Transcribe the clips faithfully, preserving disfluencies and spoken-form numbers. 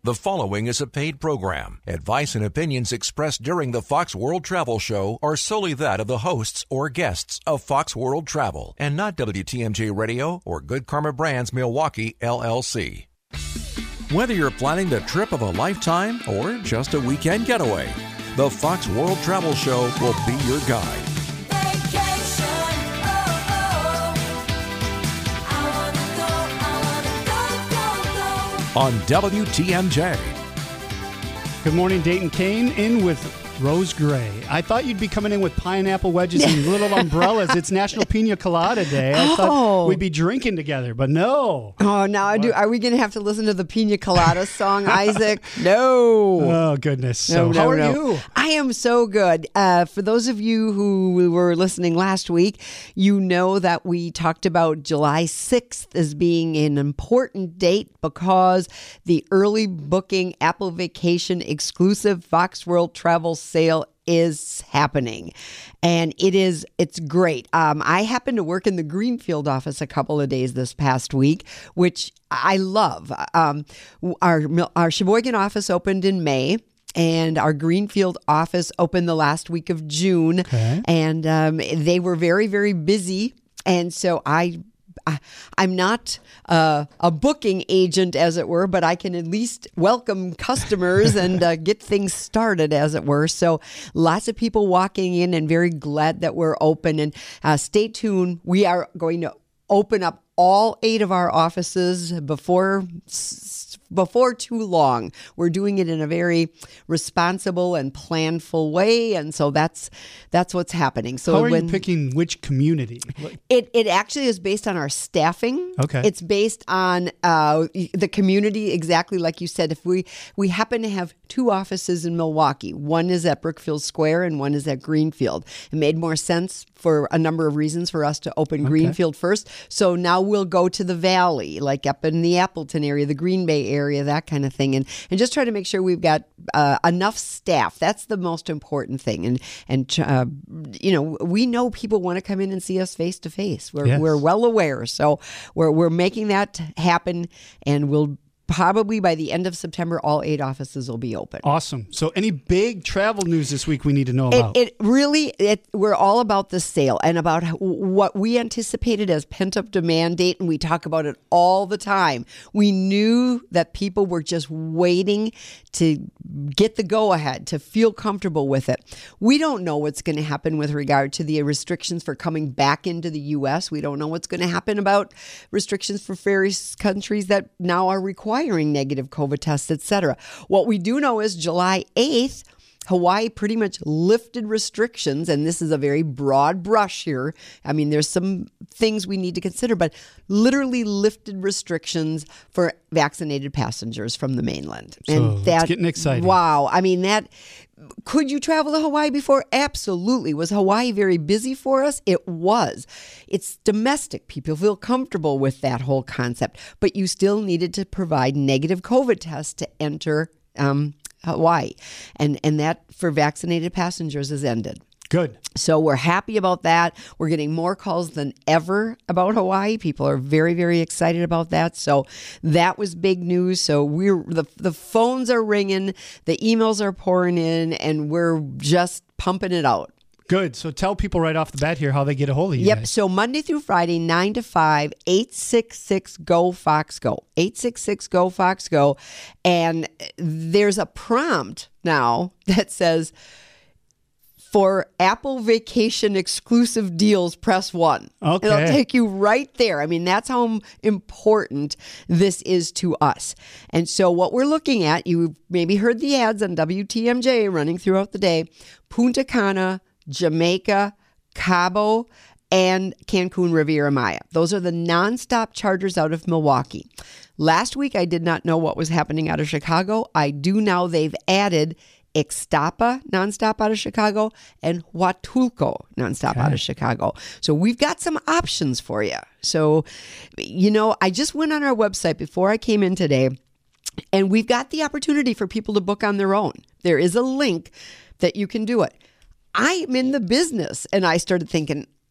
The following is a paid program. Advice and opinions expressed during the Fox World Travel Show are solely that of the hosts or guests of Fox World Travel and not W T M J Radio or Good Karma Brands Milwaukee, L L C. Whether you're planning the trip of a lifetime or just a weekend getaway, the Fox World Travel Show will be your guide. On W T M J. Good morning, Dayton Kane, in with Rose Gray. I thought you'd be coming in with pineapple wedges and little umbrellas. It's National Pina Colada Day. I oh. thought we'd be drinking together, but no. Oh, now I do. Are we going to have to listen to the Pina Colada song, Isaac? No. Oh, goodness. So, no, no, how are no. you? I am so good. Uh, for those of you who were listening last week, you know that we talked about July sixth as being an important date because the early booking Apple Vacation exclusive Fox World Travel sale is happening, and it is it's great. um I happened to work in the Greenfield office a couple of days this past week, which I love. um our our Sheboygan office opened in May, and our Greenfield office opened the last week of June. Okay. And um they were very, very busy, and so I I, I'm not uh, a booking agent, as it were, but I can at least welcome customers and uh, get things started, as it were. So lots of people walking in, and very glad that we're open. And uh, stay tuned. We are going to open up all eight of our offices before before too long. We're doing it in a very responsible and planful way, and so that's that's what's happening. So how are when, you picking which community? It it actually is based on our staffing. Okay, it's based on uh, the community, exactly like you said. If we we happen to have two offices in Milwaukee, one is at Brookfield Square and one is at Greenfield. It made more sense for a number of reasons for us to open okay. Greenfield first. So now we'll go to the Valley, like up in the Appleton area, the Green Bay area, that kind of thing, and and just try to make sure we've got uh, enough staff. That's the most important thing. And and uh, you know, we know people want to come in and see us face to face. We're yes. we're well aware. So we're we're making that happen, and we'll. Probably by the end of September, all eight offices will be open. Awesome. So any big travel news this week we need to know It, about? it really, it, we're all about the sale and about what we anticipated as pent-up demand date, and we talk about it all the time. We knew that people were just waiting to get the go-ahead, to feel comfortable with it. We don't know what's going to happen with regard to the restrictions for coming back into the U S. We don't know what's going to happen about restrictions for various countries that now are required. Requiring negative COVID tests, et cetera. What we do know is July eighth, Hawaii pretty much lifted restrictions, and this is a very broad brush here. I mean, there's some things we need to consider, but literally lifted restrictions for vaccinated passengers from the mainland. So and that, it's getting exciting. Wow. I mean, that... Could you travel to Hawaii before? Absolutely. Was Hawaii very busy for us? It was. It's domestic. People feel comfortable with that whole concept, but you still needed to provide negative COVID tests to enter um, Hawaii. And, and that for vaccinated passengers has ended. Good. So we're happy about that. We're getting more calls than ever about Hawaii. People are very, very excited about that. So that was big news. So we're the the phones are ringing, the emails are pouring in, and we're just pumping it out. Good. So tell people right off the bat here how they get a hold of you Yep. guys. So Monday through Friday, nine to five, eight six six, G O, Fox, Go. eight six six, G O, Fox, Go. And there's a prompt now that says, for Apple Vacation exclusive deals, press one. Okay. It'll take you right there. I mean, that's how important this is to us. And so what we're looking at, you maybe heard the ads on W T M J running throughout the day, Punta Cana, Jamaica, Cabo, and Cancun Riviera Maya. Those are the nonstop charters out of Milwaukee. Last week, I did not know what was happening out of Chicago. I do now. They've added Ixtapa nonstop out of Chicago and Huatulco nonstop okay. out of Chicago. So we've got some options for you. So, you know, I just went on our website before I came in today, and we've got the opportunity for people to book on their own. There is a link that you can do it. I'm in the business, and I started thinking,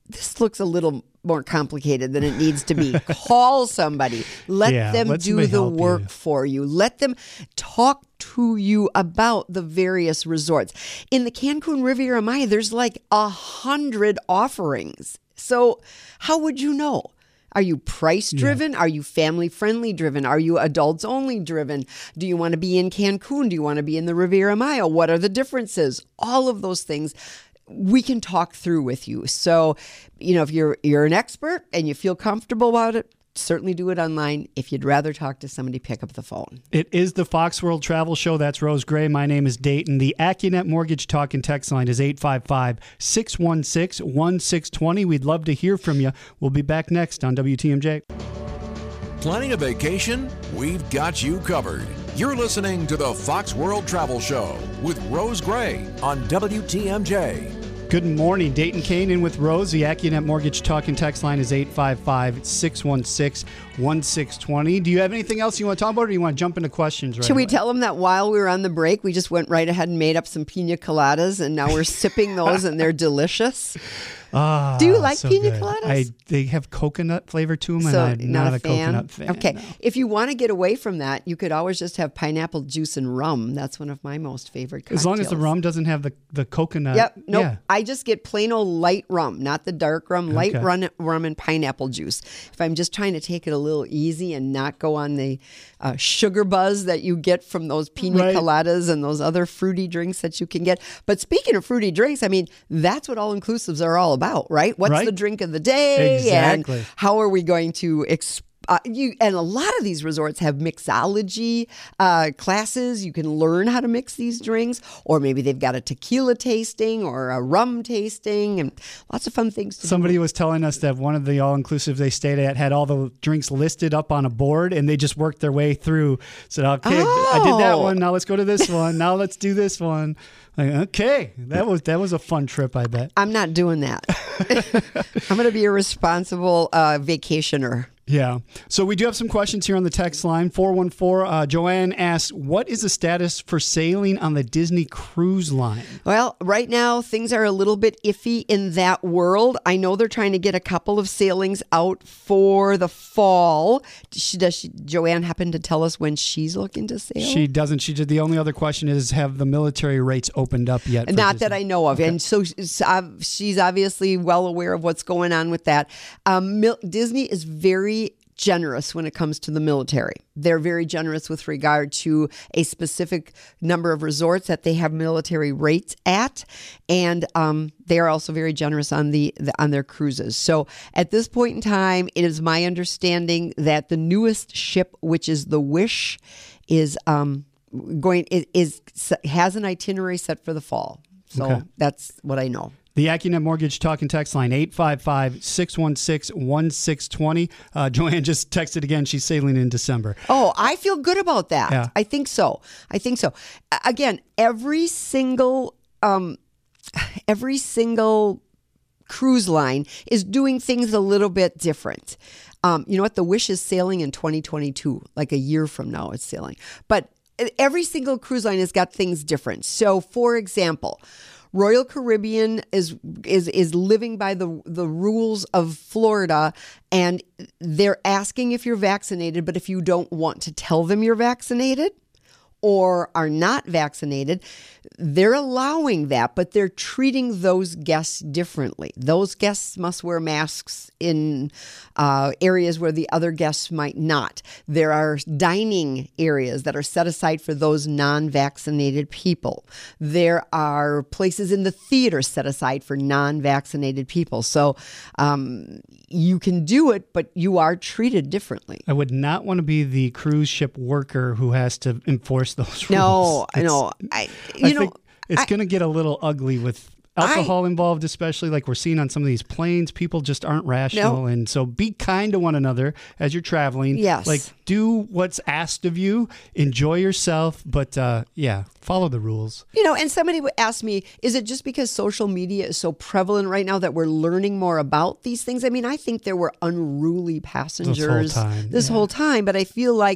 this looks a little more complicated than it needs to be. Call somebody. Let Yeah, them let do somebody the help work you. for you. Let them talk to you about the various resorts. In the Cancun Riviera Maya, there's like a hundred offerings. So how would you know? Are you price driven? Yeah. Are you family friendly driven? Are you adults only driven? Do you want to be in Cancun? Do you want to be in the Riviera Maya? What are the differences? All of those things we can talk through with you. So, you know, if you're you're an expert and you feel comfortable about it, certainly do it online. If you'd rather talk to somebody, pick up the phone. It is the Fox World Travel Show. That's Rose Gray. My name is Dayton. The AccuNet Mortgage Talk and Text line is eight five five, six one six, one six two zero. We'd love to hear from you. We'll be back next on W T M J. Planning a vacation? We've got you covered. You're listening to the Fox World Travel Show with Rose Gray on W T M J. Good morning. Dayton Kane in with Rose. The AccuNet Mortgage Talk and Text line is eight five five, six one six, one six two zero. Do you have anything else you want to talk about, or do you want to jump into questions right Should we away? tell them that while we were on the break, we just went right ahead and made up some pina coladas, and now we're sipping those, and they're delicious? Ah, Do you like so pina good. coladas? I, they have coconut flavor to them, So, and I'm not, not, a, a fan? coconut fan. Okay. No. If you want to get away from that, you could always just have pineapple juice and rum. That's one of my most favorite cocktails. As long as the rum doesn't have the, the coconut. Yep. Nope. Yeah. I just get plain old light rum, not the dark rum, light Okay. rum, rum and pineapple juice. If I'm just trying to take it a little easy and not go on the uh, sugar buzz that you get from those pina Right. coladas and those other fruity drinks that you can get. But speaking of fruity drinks, I mean, that's what all inclusives are all about, right? What's Right. the drink of the day? Exactly. And how are we going to exp- Uh, you and a lot of these resorts have mixology uh, classes. You can learn how to mix these drinks, or maybe they've got a tequila tasting or a rum tasting, and lots of fun things to Somebody do. was telling us that one of the all-inclusives they stayed at had all the drinks listed up on a board, and they just worked their way through. Said, okay, I did that Oh. one. Now let's go to this one. Now let's do this one. Like, okay, that was that was a fun trip, I bet. I'm not doing that. I'm going to be a responsible uh, vacationer. Yeah. So we do have some questions here on the text line. four one four, uh, Joanne asks, what is the status for sailing on the Disney Cruise Line? Well, right now, things are a little bit iffy in that world. I know they're trying to get a couple of sailings out for the fall. Does, she, does she, Joanne happen to tell us when she's looking to sail? She doesn't. She did. The only other question is, have the military rates opened up yet? for Not Disney? that I know of. Okay. And so she's ob- she's obviously well aware of what's going on with that. Um, Mil- Disney is very generous when it comes to the military. They're very generous with regard to a specific number of resorts that they have military rates at, and um, they are also very generous on the, the on their cruises. So at this point in time, it is my understanding that the newest ship, which is the Wish, is um, going is, is has an itinerary set for the fall. So Okay. that's what I know. The AccuNet Mortgage Talk and Text line, eight five five, six one six, one six two zero. Uh, Joanne just texted again. She's sailing in December. Oh, I feel good about that. Yeah. I think so. I think so. A- Again, every single um, every single cruise line is doing things a little bit different. Um, you know what? The Wish is sailing in twenty twenty-two, like a year from now it's sailing. But every single cruise line has got things different. So, for example, Royal Caribbean is is is living by the the rules of Florida, and they're asking if you're vaccinated, but if you don't want to tell them you're vaccinated or are not vaccinated, they're allowing that, but they're treating those guests differently. Those guests must wear masks in uh, areas where the other guests might not. There are dining areas that are set aside for those non-vaccinated people. There are places in the theater set aside for non-vaccinated people. So um, you can do it, but you are treated differently. I would not want to be the cruise ship worker who has to enforce those rules. No, It's- no. I, you I know, think it's I- going to get a little ugly with alcohol involved, especially like we're seeing on some of these planes. People just aren't rational. No. And so be kind to one another as you're traveling. Yes. Like do what's asked of you, enjoy yourself, but uh, yeah, follow the rules. You know, and somebody would ask me, is it just because social media is so prevalent right now that we're learning more about these things? I mean, I think there were unruly passengers time, this yeah. whole time, but I feel like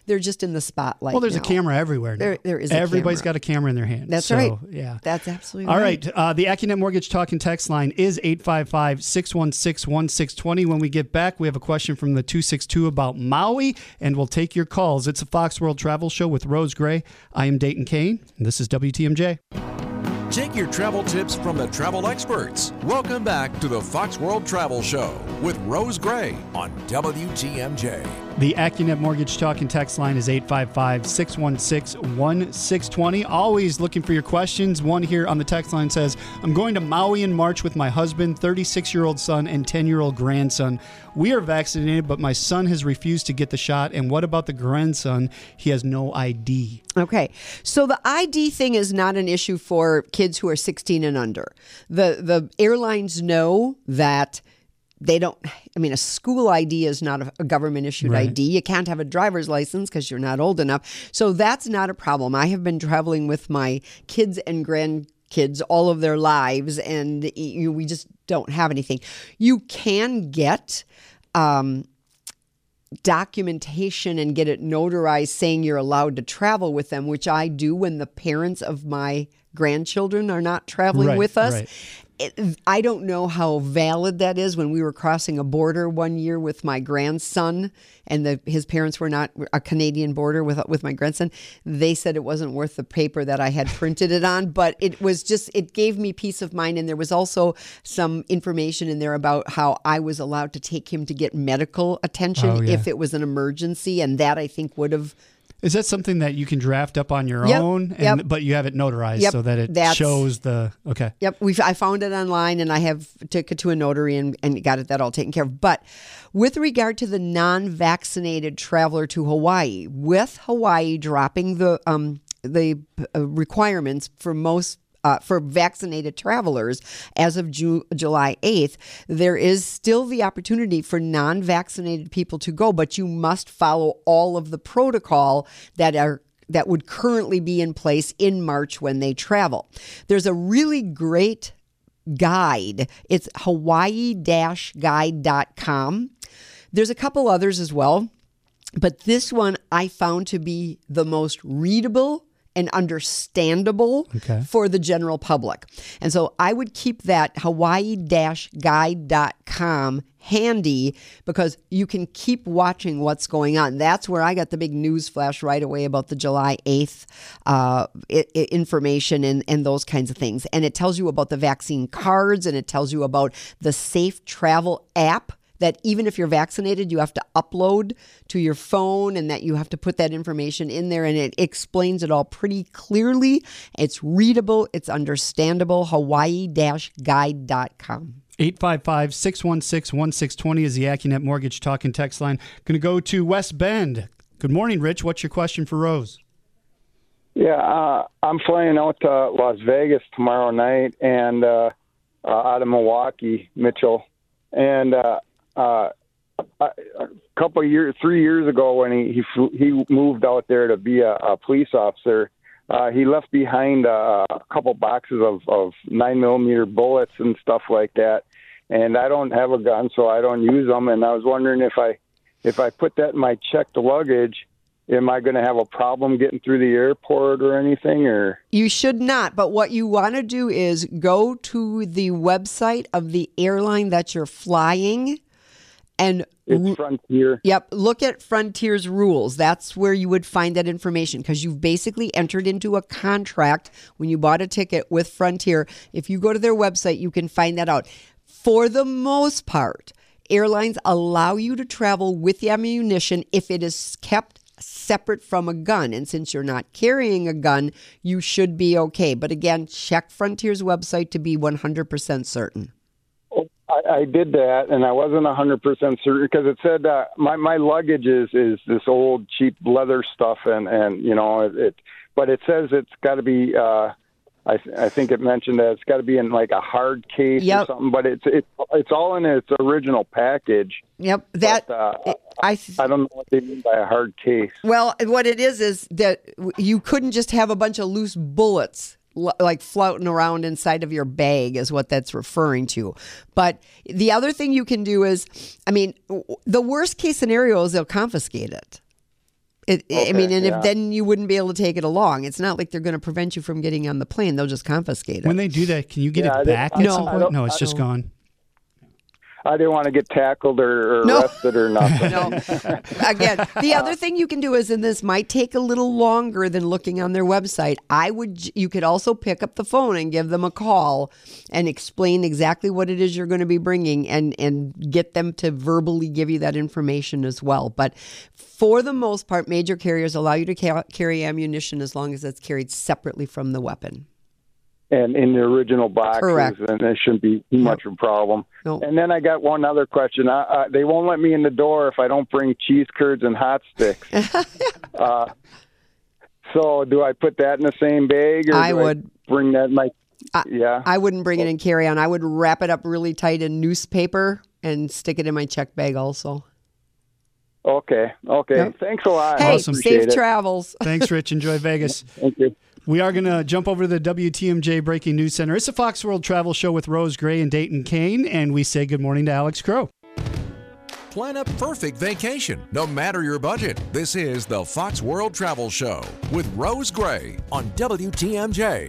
they're just in the spotlight. Well, there's now. a camera everywhere now. There, there is a Everybody's camera. got a camera in their hand. That's so, right. Yeah. That's absolutely All right. right. Uh, the AccuNet Mortgage Talk and Text line is eight five five, six one six, one six two zero. When we get back, we have a question from the two six two about Maui, and we'll take your calls. It's a Fox World Travel Show with Rose Gray. I am Dayton Kane, and this is W T M J. Take your travel tips from the travel experts. Welcome back to the Fox World Travel Show with Rose Gray on W T M J. The AccuNet Mortgage Talk and Text line is eight five five, six one six, one six two zero. Always looking for your questions. One here on the text line says, I'm going to Maui in March with my husband, thirty-six-year-old son, and ten-year-old grandson. We are vaccinated, but my son has refused to get the shot. And what about the grandson? He has no I D. Okay. So the I D thing is not an issue for kids who are sixteen and under. The the airlines know that they don't, I mean, a school I D is not a, a government issued Right. I D. You can't have a driver's license because you're not old enough. So that's not a problem. I have been traveling with my kids and grandkids all of their lives, and you, we just don't have anything. You can get um, documentation and get it notarized saying you're allowed to travel with them, which I do when the parents of my grandchildren are not traveling Right, with us. right. It, I don't know how valid that is. When we were crossing a border one year with my grandson, and the, his parents were not a Canadian border with with my grandson, they said it wasn't worth the paper that I had printed it on. But it was just, it gave me peace of mind. And there was also some information in there about how I was allowed to take him to get medical attention Oh, yeah. if it was an emergency, and that I think would have. Is that something that you can draft up on your Yep, own, and, yep. but you have it notarized Yep, so that it that's- shows the, okay. Yep, we I found it online, and I have took it to a notary and, and got it that all taken care of. But with regard to the non-vaccinated traveler to Hawaii, with Hawaii dropping the um, the uh, requirements for most Uh, for vaccinated travelers as of Ju- July eighth, there is still the opportunity for non-vaccinated people to go, but you must follow all of the protocol that are that would currently be in place in March when they travel. There's a really great guide. It's hawaii dash guide dot com. There's a couple others as well, but this one I found to be the most readable and understandable Okay. for the general public. And so I would keep that hawaii dash guide dot com handy, because you can keep watching what's going on. That's where I got the big news flash right away about the July eighth uh, I- I- information and, and those kinds of things. And it tells you about the vaccine cards, and it tells you about the Safe Travel app that even if you're vaccinated, you have to upload to your phone, and that you have to put that information in there, and it explains it all pretty clearly. It's readable, it's understandable. hawaii dash guide dot com. eight five five, six one six, one six two zero is the AccuNet Mortgage Talk and Text line. Going to go to West Bend. Good morning, Rich. What's your question for Rose? Yeah, uh, I'm flying out to Las Vegas tomorrow night, and uh, uh, out of Milwaukee, Mitchell. And uh, uh, a couple of years, three years ago, when he he, flew, he moved out there to be a, a police officer, uh, he left behind uh, a couple boxes of, of nine millimeter bullets and stuff like that. And I don't have a gun, so I don't use them. And I was wondering if I if I put that in my checked luggage, am I going to have a problem getting through the airport or anything? Or You should not, but what you want to do is go to the website of the airline that you're flying, and it's Frontier. Yep. Look at Frontier's rules. That's where you would find that information, because you've basically entered into a contract when you bought a ticket with Frontier. If you go to their website, you can find that out. For the most part, airlines allow you to travel with the ammunition if it is kept separate from a gun. And since you're not carrying a gun, you should be okay. But again, check Frontier's website to be one hundred percent certain. I, I did that, and I wasn't one hundred percent certain, because it said uh, my my luggage is, is this old cheap leather stuff, and, and you know it, it. But it says it's got to be. Uh, I I think it mentioned that it's got to be in like a hard case Yep. or something. But it's it's it's all in its original package. Yep. That But, uh, I. I don't know what they mean by a hard case. Well, what it is is that you couldn't just have a bunch of loose bullets l- like floating around inside of your bag, is what that's referring to. But the other thing you can do is, I mean, w- the worst case scenario is they'll confiscate it. It, Okay, I mean, and yeah. if then you wouldn't be able to take it along. It's not like they're going to prevent you from getting on the plane. They'll just confiscate it. When they do that, can you get Yeah, I it didn't- back I at don't- some I point? don't- No, it's I just don't- gone. I didn't want to get tackled or, or No. arrested or nothing. No. Again, the other thing you can do is, and this might take a little longer than looking on their website, I would, you could also pick up the phone and give them a call and explain exactly what it is you're going to be bringing and, and get them to verbally give you that information as well. But for the most part, major carriers allow you to ca- carry ammunition as long as it's carried separately from the weapon. And in the original boxes, Correct. and it shouldn't be too much of a problem. No. And then I got one other question. I, I, they won't let me in the door if I don't bring cheese curds and hot sticks. uh, so do I put that in the same bag, or I do would. I bring that in my? I, yeah. I wouldn't bring it in carry on. I would wrap it up really tight in newspaper and stick it in my check bag also. Okay. Okay. Yep. Thanks a lot. Hey, I Awesome. appreciate safe it. travels. Thanks, Rich. Enjoy Vegas. Thank you. We are going to jump over to the W T M J Breaking News Center. It's a Fox World Travel Show with Rose Gray and Dayton Kane, and we say good morning to Alex Crow. Plan a perfect vacation, no matter your budget. This is the Fox World Travel Show with Rose Gray on W T M J.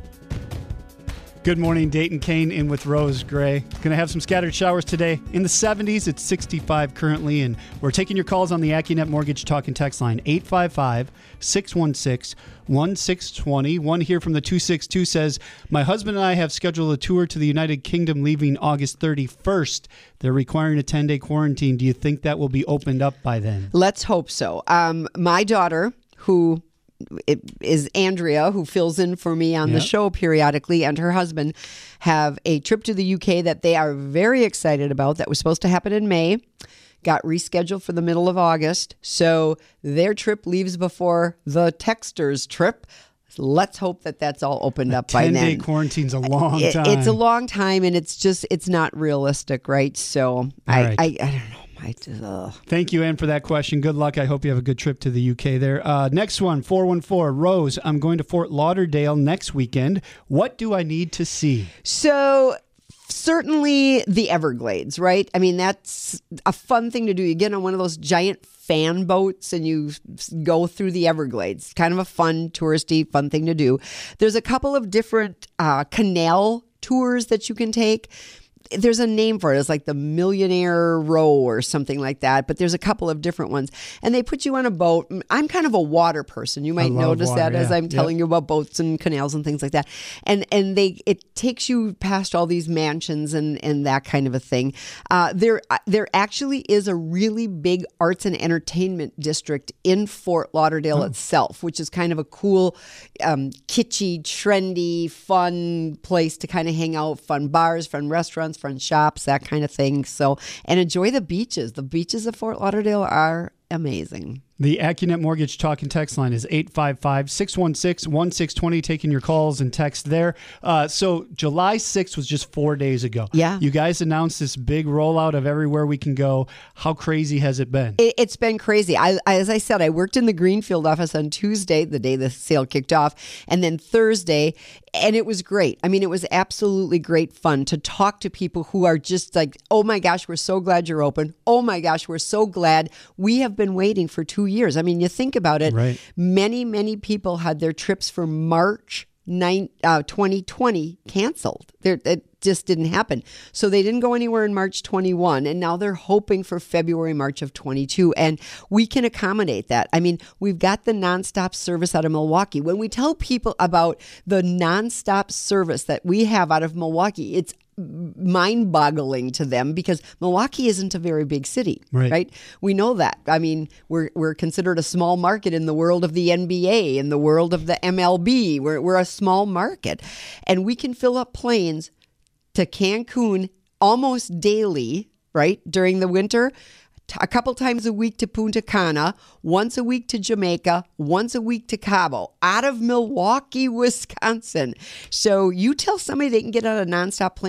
Good morning, Dayton Kane in with Rose Gray. Going to have some scattered showers today. In the seventies, it's sixty-five currently, and we're taking your calls on the AccuNet Mortgage Talk and Text line, eight five five, six one six, one six two zero. One here from the two six two says, my husband and I have scheduled a tour to the United Kingdom leaving August thirty-first. They're requiring a ten-day quarantine. Do you think that will be opened up by then? Let's hope so. Um, my daughter, who it is Andrea, who fills in for me on the Yep. show periodically, and her husband have a trip to the U K that they are very excited about that was supposed to happen in May. Got rescheduled for the middle of August. So their trip leaves before the texter's trip. Let's hope that that's all opened up by ten-day then. quarantine's a long It- time. It's a long time, and it's just, it's not realistic, right? So I, right. I, I don't know. I, uh, Thank you, Ann, for that question. Good luck. I hope you have a good trip to the U K there. Uh, next one, four one four. Rose, I'm going to Fort Lauderdale next weekend. What do I need to see? So certainly the Everglades, right? I mean, that's a fun thing to do. You get on one of those giant fan boats and you go through the Everglades. Kind of a fun, touristy, fun thing to do. There's a couple of different uh, canal tours that you can take. There's a name for it. It's like the Millionaire Row or something like that. But there's a couple of different ones. And they put you on a boat. I'm kind of a water person. You might love notice water, that as yeah. I'm telling Yep. you about boats and canals and things like that. And and they it takes you past all these mansions and, and that kind of a thing. Uh, there there actually is a really big arts and entertainment district in Fort Lauderdale itself, which is kind of a cool, um, kitschy, trendy, fun place to kind of hang out. Fun bars, fun restaurants, fun shops, that kind of thing. So, and enjoy the beaches. The beaches of Fort Lauderdale are amazing. The AccuNet Mortgage Talk and Text line is eight five five, six one six, one six two zero, taking your calls and text there. Uh, so July sixth was just four days ago. Yeah. You guys announced this big rollout of everywhere we can go. How crazy has it been? It, it's been crazy. I, I, as I said, I worked in the Greenfield office on Tuesday, the day the sale kicked off, and then Thursday, and it was great. I mean, it was absolutely great fun to talk to people who are just like, oh my gosh, we're so glad you're open. Oh my gosh, we're so glad. We have been waiting for two years. I mean, you think about it, Right. many, many people had their trips for March nine, uh, twenty twenty canceled. They're, it just didn't happen. So they didn't go anywhere in March twenty-one, and now they're hoping for February, March of twenty-two, and we can accommodate that. I mean, we've got the nonstop service out of Milwaukee. When we tell people about the nonstop service that we have out of Milwaukee, it's mind-boggling to them because Milwaukee isn't a very big city, Right. right? We know that. I mean, we're we're considered a small market in the world of the N B A, in the world of the M L B. We're we're a small market, and we can fill up planes to Cancun almost daily, right, during the winter. A couple times a week to Punta Cana, once a week to Jamaica, once a week to Cabo, out of Milwaukee, Wisconsin. So you tell somebody they can get on a nonstop plane,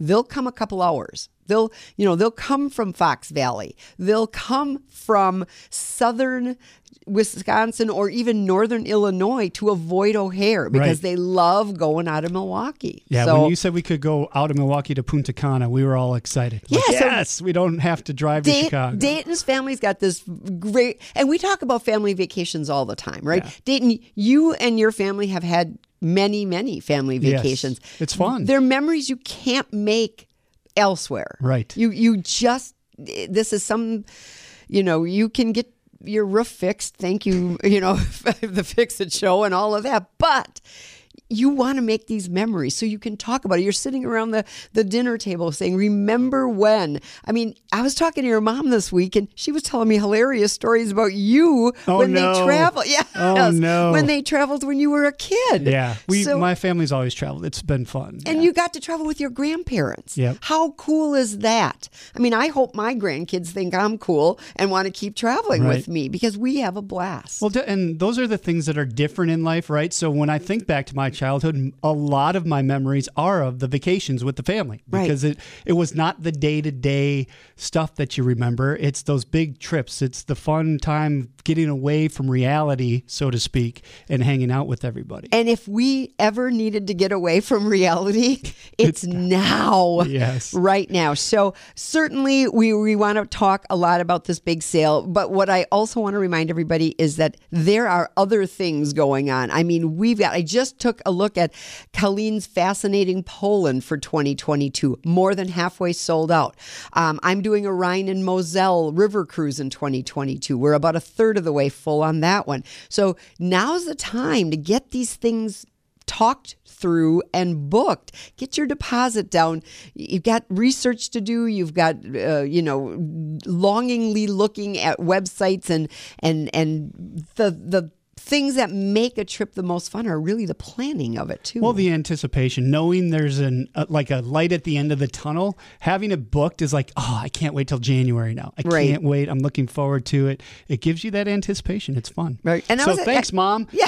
they'll come a couple hours. They'll, you know, they'll come from Fox Valley. They'll come from southern Wisconsin or even northern Illinois to avoid O'Hare because Right. they love going out of Milwaukee. Yeah, so, when you said we could go out of Milwaukee to Punta Cana, we were all excited. Like, Yeah, so- yes, we don't have to drive to Dayton, Chicago. Dayton's family's got this great, and we talk about family vacations all the time, right? Yeah. Dayton, you and your family have had many, many family Yes. vacations. It's fun. They're memories you can't make elsewhere. Right. You you just this is some, you know, you can get your roof fixed. Thank you, you know, the Fix It Show and all of that, but you want to make these memories so you can talk about it. You're sitting around the, the dinner table saying, remember when? I mean, I was talking to your mom this week and she was telling me hilarious stories about you Oh, when no. they travel. Yeah. Oh, no. When they traveled when you were a kid. Yeah, we So- my family's always traveled. It's been fun. And Yeah. you got to travel with your grandparents. Yep. How cool is that? I mean, I hope my grandkids think I'm cool and want to keep traveling Right. with me because we have a blast. Well, d- and those are the things that are different in life, right? So when I think back to my childhood, a lot of my memories are of the vacations with the family Right. because it, it was not the day-to-day stuff that you remember. It's those big trips. It's the fun time getting away from reality, so to speak, and hanging out with everybody. And if we ever needed to get away from reality, it's now. Yes. Right now. So certainly we, we want to talk a lot about this big sale. But what I also want to remind everybody is that there are other things going on. I mean, we've got, I just took a look at Colleen's Fascinating Poland for twenty twenty-two, more than halfway sold out. Um, I'm doing a Rhine and Moselle river cruise in twenty twenty-two. We're about a third of the way full on that one. So now's the time to get these things talked through and booked. Get your deposit down. You've got research to do. You've got, uh, you know, longingly looking at websites and and and the the things that make a trip the most fun are really the planning of it too. Well, the anticipation, knowing there's an uh, like a light at the end of the tunnel, having it booked is like, oh, I can't wait till January now. I Right. can't wait. I'm looking forward to it. It gives you that anticipation. It's fun. Right. And I so was at- thanks, Mom. Yeah.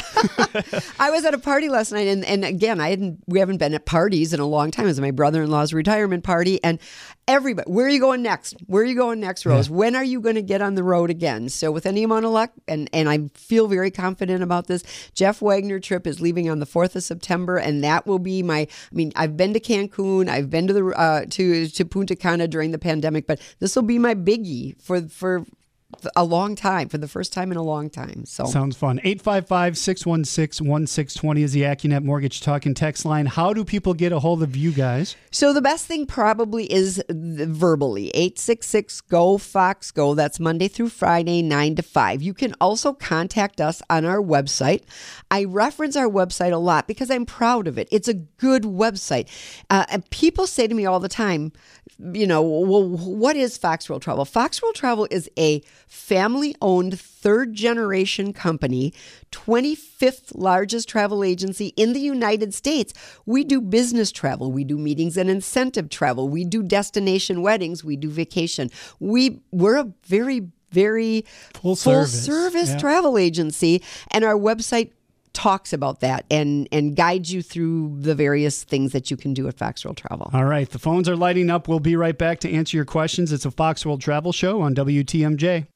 I was at a party last night and, and again, I hadn't we haven't been at parties in a long time. It was my brother-in-law's retirement party and everybody, where are you going next? Where are you going next, Rose? Yeah. When are you going to get on the road again? So with any amount of luck, and, and I feel very confident about this, Jeff Wagner trip is leaving on the fourth of September, and that will be my, I mean, I've been to Cancun, I've been to the uh, to to Punta Cana during the pandemic, but this will be my biggie for for a long time, for the first time in a long time. So Sounds fun. eight five five, six one six, one six two zero is the AccuNet Mortgage Talk and Text line. How do people get a hold of you guys? So the best thing probably is the- verbally. eight six six, G O, Fox, Go. That's Monday through Friday, nine to five. You can also contact us on our website. I reference our website a lot because I'm proud of it. It's a good website. Uh, and people say to me all the time, you know, well, what is Fox World Travel? Fox World Travel is a family-owned third-generation company, twenty-fifth largest travel agency in the United States. We do business travel. We do meetings and incentive travel. We do destination weddings. We do vacation. We, we're a very, very Full service. service Yeah. travel agency, and our website talks about that and and guides you through the various things that you can do at Fox World Travel. All right. The phones are lighting up. We'll be right back to answer your questions. It's a Fox World Travel Show on W T M J.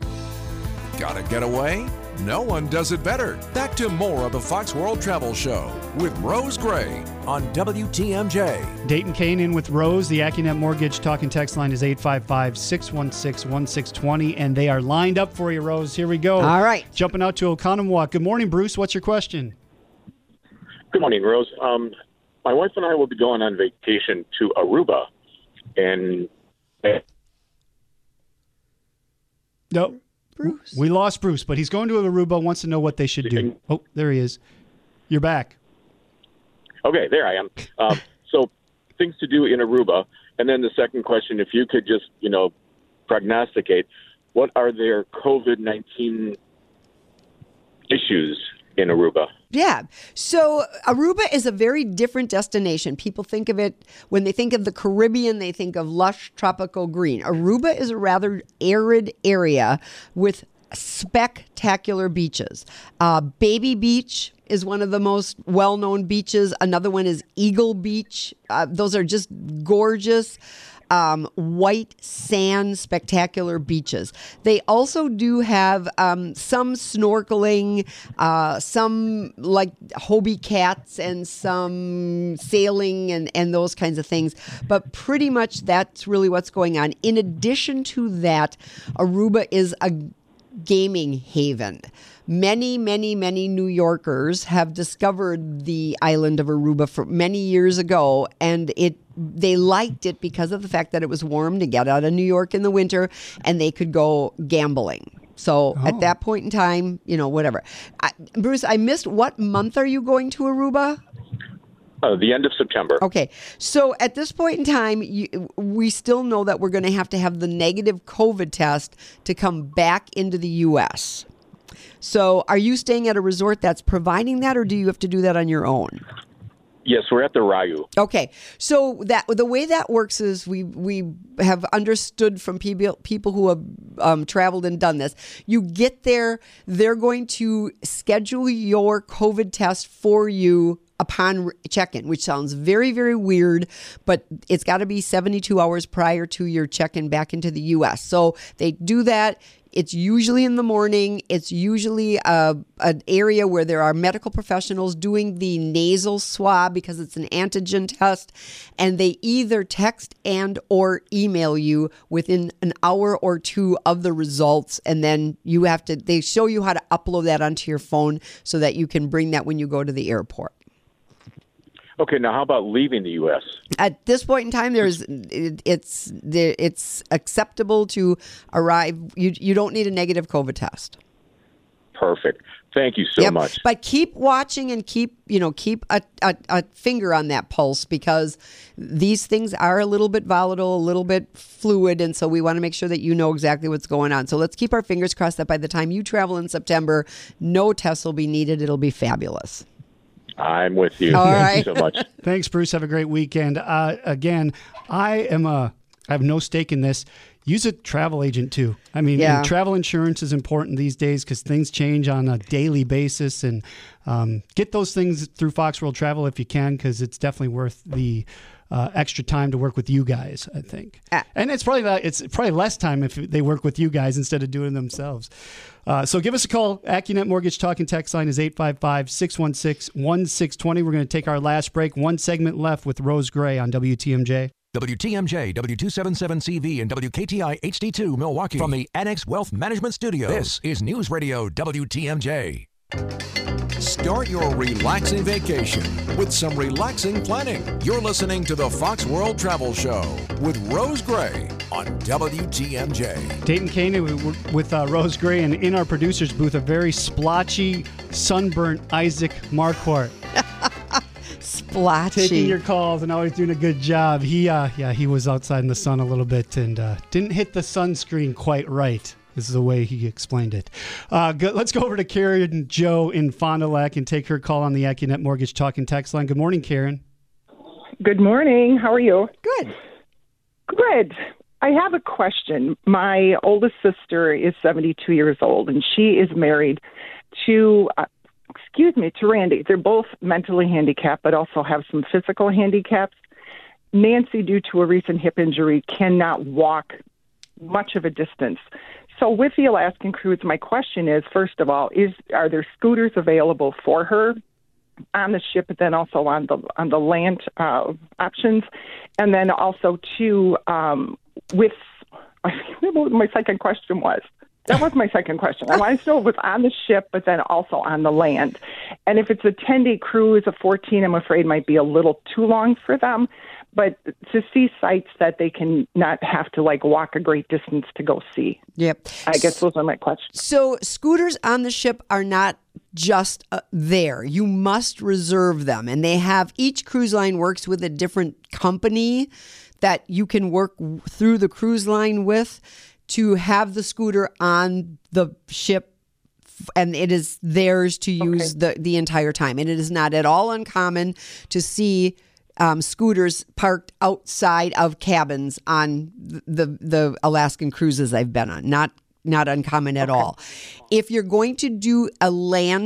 Gotta get away? No one does it better. Back to more of the Fox World Travel Show with Rose Gray on W T M J. Dayton Kane in with Rose. The AccuNet Mortgage Talk and Text line is eight five five, six one six, one six two zero, and they are lined up for you, Rose. Here we go. All right. Jumping out to Oconomowoc. Good morning, Bruce. What's your question? Good morning, Rose. Um, my wife and I will be going on vacation to Aruba, and No. Bruce. We lost Bruce, but he's going to Aruba, wants to know what they should do. Oh, there he is. You're back. okay, there I am. Um, so, things to do in Aruba, and then the second question: if you could just, you know, prognosticate, what are their COVID nineteen issues in Aruba? Yeah. So Aruba is a very different destination. People think of it, when they think of the Caribbean, they think of lush tropical green. Aruba is a rather arid area with spectacular beaches. Uh, Baby Beach, is one of the most well-known beaches. Another one is Eagle Beach. Uh, those are just gorgeous. Um, white sand, spectacular beaches. They also do have um, some snorkeling, uh, some like Hobie cats and some sailing and, and those kinds of things. But pretty much that's really what's going on. In addition to that, Aruba is a gaming haven. Many, many, many New Yorkers have discovered the island of Aruba for many years ago, and it they liked it because of the fact that it was warm to get out of New York in the winter, and they could go gambling. So Oh. at that point in time, you know, whatever. I, Bruce, I missed, what month are you going to Aruba? Uh, the end of September. Okay. So at this point in time, you, we still know that we're going to have to have the negative COVID test to come back into the U S. So are you staying at a resort that's providing that, or do you have to do that on your own? Yes, we're at the Ryu. Okay, so that the way that works is we we have understood from people people who have um, traveled and done this. You get there, they're going to schedule your COVID test for you upon check-in, which sounds very, very weird, but it's got to be seventy-two hours prior to your check-in back into the U S. So they do that. It's usually in the morning. It's usually a, an area where there are medical professionals doing the nasal swab because it's an antigen test, and they either text and or email you within an hour or two of the results, and then you have to, they show you how to upload that onto your phone so that you can bring that when you go to the airport. Okay, now how about leaving the U S? At this point in time, there's it, it's it's acceptable to arrive. You you don't need a negative COVID test. Perfect. Thank you so Yep. much. But keep watching and keep you know keep a, a, a finger on that pulse, because these things are a little bit volatile, a little bit fluid, and so we want to make sure that you know exactly what's going on. So let's keep our fingers crossed that by the time you travel in September, no tests will be needed. It'll be fabulous. I'm with you. All Thank right. you so much. Thanks, Bruce. Have a great weekend. Uh, again, I am a, I have no stake in this. Use a travel agent too. I mean, Yeah. and travel insurance is important these days because things change on a daily basis. And um, get those things through Fox World Travel if you can, because it's definitely worth the uh, extra time to work with you guys, I think. Ah. And it's probably not, it's probably less time if they work with you guys instead of doing it themselves. Uh, so give us a call. AccuNet Mortgage Talk and Text line is eight five five, six one six, one six two zero. We're going to take our last break. One segment left with Rose Gray on W T M J. W T M J, W two seventy-seven C V, and W K T I H D two Milwaukee. From the Annex Wealth Management Studio, this is News Radio W T M J. Start your relaxing vacation with some relaxing planning. You're listening to the Fox World Travel Show with Rose Gray on W T M J. Dayton Kane with uh, Rose Gray, and in our producer's booth, a very splotchy, sunburnt Isaac Marquardt. Splotchy. Taking your calls and always doing a good job. He, uh, yeah, he was outside in the sun a little bit and uh, didn't hit the sunscreen quite right. This is the way he explained it. Uh, go, let's go over to Karen Joe in Fond du Lac and take her call on the AccuNet Mortgage Talk and Text line. Good morning, Karen. Good morning. How are you? Good. Good. I have a question. My oldest sister is seventy-two years old, and she is married to, uh, excuse me, to Randy. They're both mentally handicapped, but also have some physical handicaps. Nancy, due to a recent hip injury, cannot walk much of a distance. So with the Alaskan cruise, my question is, first of all, is are there scooters available for her on the ship, but then also on the on the land uh, options? And then also, too, um, with I forget what my second question was. That was my second question. I wanted to know if it was on the ship, but then also on the land. And if it's a ten-day cruise, a fourteen, I'm afraid might be a little too long for them. But to see sites that they can not have to like walk a great distance to go see. Yep. I guess those are my questions. So scooters on the ship are not just uh, there. You must reserve them. And they have, each cruise line works with a different company that you can work w- through the cruise line with to have the scooter on the ship, and it is theirs to use Okay. the, the entire time. And it is not at all uncommon to see um, scooters parked outside of cabins on the the Alaskan cruises I've been on. Not not uncommon at all. If you're going to do a land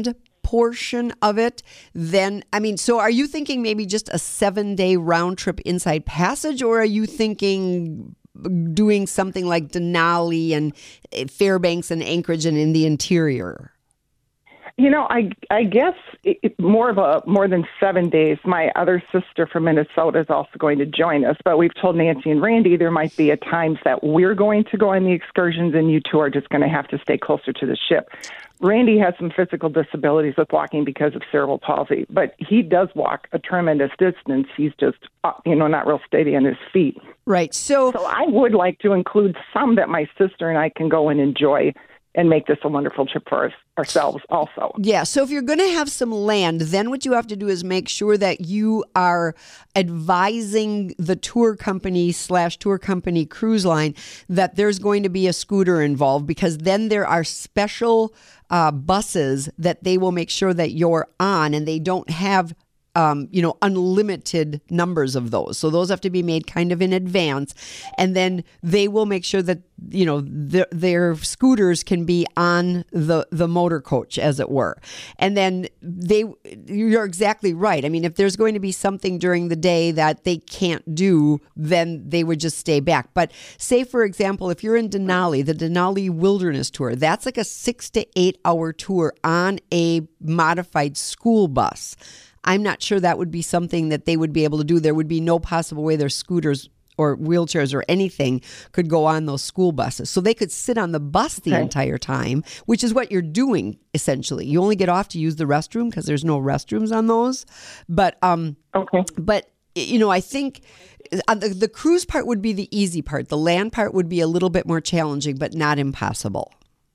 portion of it, then, I mean, so are you thinking maybe just a seven-day round trip inside passage, or are you thinking doing something like Denali and Fairbanks and Anchorage and in the interior? You know, I I guess it, it, more of a more than seven days. My other sister from Minnesota is also going to join us, but we've told Nancy and Randy there might be at times that we're going to go on the excursions, and you two are just going to have to stay closer to the ship. Randy has some physical disabilities with walking because of cerebral palsy, but he does walk a tremendous distance. He's just, uh, you know, not real steady on his feet. Right. So, so I would like to include some that my sister and I can go and enjoy and make this a wonderful trip for us, ourselves also. Yeah, so if you're going to have some land, then what you have to do is make sure that you are advising the tour company slash tour company cruise line that there's going to be a scooter involved, because then there are special uh, buses that they will make sure that you're on, and they don't have Um, you know, unlimited numbers of those. So those have to be made kind of in advance. And then they will make sure that, you know, their, their scooters can be on the, the motor coach, as it were. And then they, you're exactly right. I mean, if there's going to be something during the day that they can't do, then they would just stay back. But say, for example, if you're in Denali, the Denali Wilderness Tour, that's like a six to eight hour tour on a modified school bus. I'm not sure that would be something that they would be able to do. There would be no possible way their scooters or wheelchairs or anything could go on those school buses. So they could sit on the bus the okay. entire time, which is what you're doing, essentially. You only get off to use the restroom because there's no restrooms on those. But, um, okay. but you know, I think uh, the, the cruise part would be the easy part. The land part would be a little bit more challenging, but not impossible.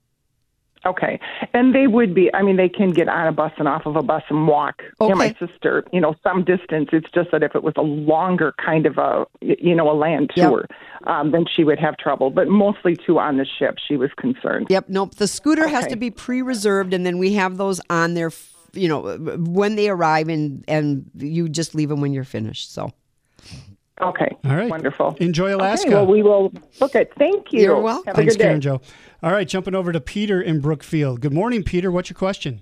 Okay. And they would be, I mean, they can get on a bus and off of a bus and walk. Okay. And my sister, you know, some distance. It's just that if it was a longer kind of a, you know, a land tour, yep. um, then she would have trouble. But mostly too on the ship, she was concerned. Yep. Nope. The scooter okay. has to be pre-reserved, and then we have those on there, you know, when they arrive, and, and you just leave them when you're finished. So. Okay. All right. Wonderful. Enjoy Alaska. Okay, well, we will book it. Thank you. You're welcome. Have Thanks, a good day. Karen Jo. All right, jumping over to Peter in Brookfield. Good morning, Peter. What's your question?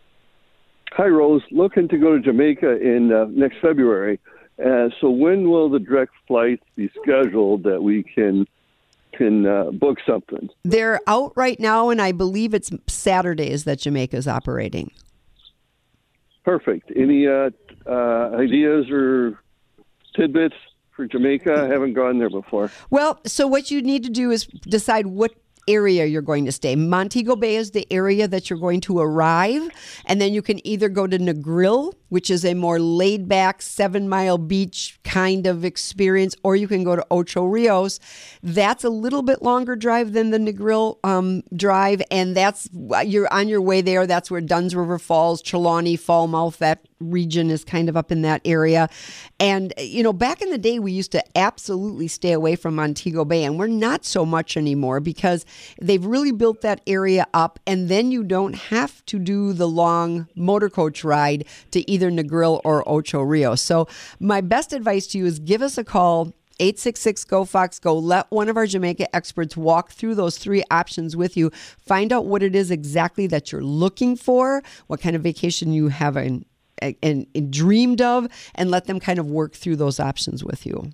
Hi, Rose. Looking to go to Jamaica in uh, next February. Uh, so when will the direct flights be scheduled that we can can uh, book something? They're out right now, and I believe it's Saturdays that Jamaica's operating. Perfect. Any uh, uh, ideas or tidbits for Jamaica? I haven't gone there before. Well, so what you need to do is decide what area you're going to stay. Montego Bay is the area that you're going to arrive, and then you can either go to Negril, which is a more laid-back seven-mile beach kind of experience, or you can go to Ocho Rios. That's a little bit longer drive than the Negril um, drive, and that's you're on your way there. That's where Dunn's River Falls, Trelawney, Falmouth, that region is kind of up in that area. And, you know, back in the day, we used to absolutely stay away from Montego Bay, and we're not so much anymore because they've really built that area up, and then you don't have to do the long motor coach ride to either Negril or Ocho Rios. So my best advice to you is give us a call, eight six six, G O, Fox, Go. Let one of our Jamaica experts walk through those three options with you. Find out what it is exactly that you're looking for, what kind of vacation you have in, in, in dreamed of, and let them kind of work through those options with you.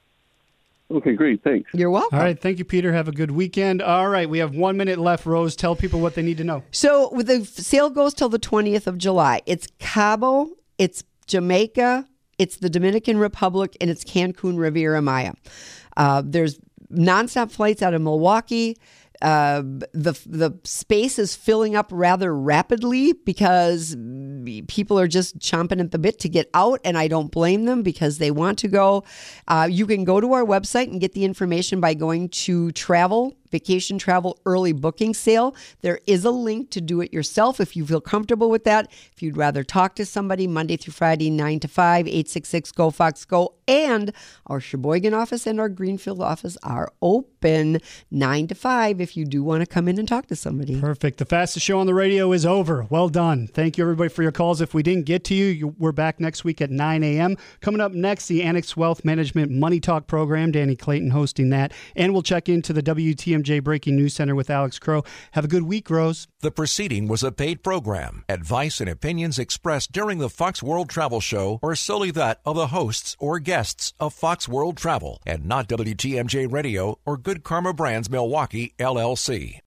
Okay, great. Thanks. You're welcome. All right. Thank you, Peter. Have a good weekend. All right. We have one minute left. Rose, tell people what they need to know. So the sale goes till the twentieth of July. It's Cabo, it's Jamaica, it's the Dominican Republic, and it's Cancun Riviera Maya. Uh, there's nonstop flights out of Milwaukee. Uh, the the space is filling up rather rapidly because people are just chomping at the bit to get out, and I don't blame them because they want to go. Uh, you can go to our website and get the information by going to travel, vacation travel early booking sale. There is a link to do it yourself if you feel comfortable with that. If you'd rather talk to somebody Monday through Friday, nine to five, eight six six, G O, Fox, Go. And our Sheboygan office and our Greenfield office are open nine to five if you do want to come in and talk to somebody. Perfect. The fastest show on the radio is over. Well done. Thank you, everybody, for your calls. If we didn't get to you, you we're back next week at nine a.m. Coming up next, the Annex Wealth Management Money Talk program. Danny Clayton hosting that. And we'll check into the W T M M J Breaking News Center with Alex Crow. Have a good week, Rose. The proceeding was a paid program. Advice and opinions expressed during the Fox World Travel Show are solely that of the hosts or guests of Fox World Travel and not W T M J Radio or Good Karma Brands Milwaukee, L L C.